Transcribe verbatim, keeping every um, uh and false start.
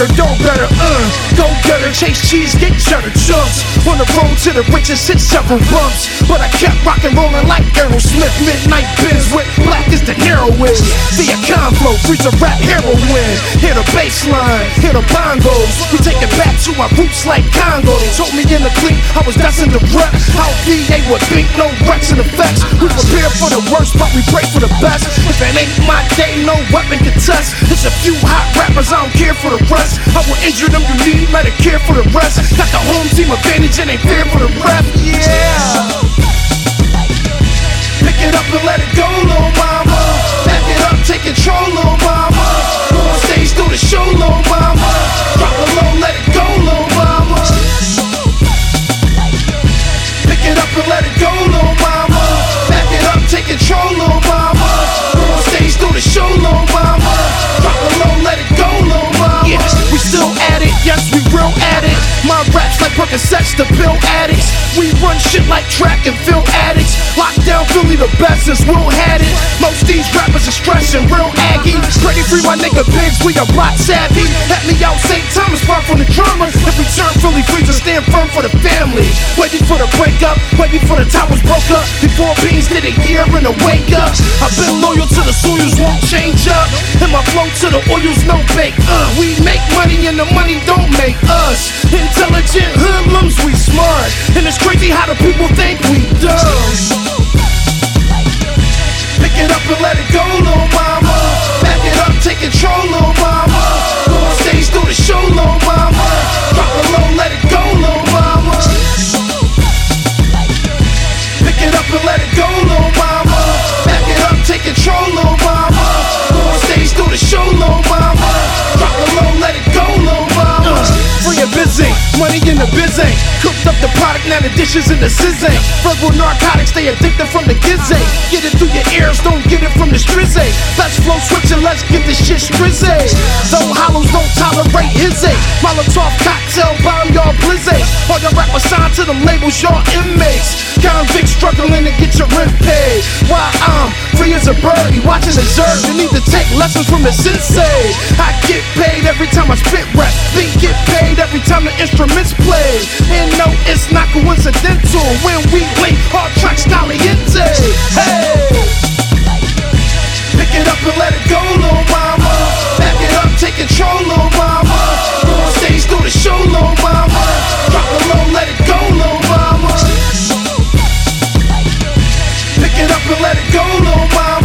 better, don't better, uh Go getter, chase cheese, get cheddar chunks. On the road to the riches, hit several bumps, but I kept rockin' rollin' like Aerosmith. Midnight Benz with black as the narrow is. Via Conflow, freeze a rap heroin. Hit a baseline, hit a bongos. We take it back to our roots like Congo. They told me in the clique I was destined to rep. How D A would think, no wrecks and effects. We prepare for the worst, but we pray for the best. If it ain't my day, no weapon can test. It's a few hot rappers, I don't care for the rest. I will injure them, you need Medicare for the rest. Got the home team advantage and ain't fair for the ref. Yeah. Pick it up and let it go, little mama. Back it up, take control, little mama. Go on stage, do the show, little mama. Drop it low, let it go, little mama. Pick it up and let it go, little mama. Back it up, take control, little mama. Go on stage, do the show, little mama. Drop it low, let it go, little mama. Yeah, we still at it, yes, we real at it. My raps like Percocets to pill addicts. We run shit like track and fill addicts. Lockdown Philly the best since Will had it. Most these rappers are stressing, real aggy. Ready free my nigga Biggs, we are block savvy. Let me out Saint Thomas, far from the drama. If we turn Philly free to stand firm for the family. Waiting for the breakup, waiting for the towers broke up. Before Beans did a year in a wake up. I've been loyal to the soils, won't change up. And my flow to the oils, no bake. Uh, we make money and the money don't make us. Intelligent hoodlums, we smart. And it's crazy how the people think we dumb. Pick it up and let it go, little mama. Back it up, take control, little mama. Go on stage, do the show, little mama. Drop it low, let it go, little mama. Pick it up and let it go, little mama. Back it up, take control, little mama. Go on stage, do the show, little mama. Drop it low, let it go, little mama. Uh, free and busy, money in the biz ain't. Cooked up the product, now the dishes in the sizz ain't. Verbal narcotics, they addicted from the gizzy. Get it through your ears, don't get it from the strizzy. Let's flow switch and let's get this shit strizzy. Though hollows don't tolerate his a Molotov cocktail bomb, y'all blizzy. All your rappers signed to them labels, y'all inmates. Convicts struggling to get your rent paid. While I'm free as a bird, you watching the zerg. You need to take lessons from the sensei. I get paid every time I spit rap. Beat get paid every time the instruments play. And no, it's not coincidental when we link hard tracks caliente. Hey, pick it up and let it go, little mama. Back it up, take control, little mama. Go on stage, do the show, little mama. Drop it low, let it go, little mama. Pick it up and let it go, little mama.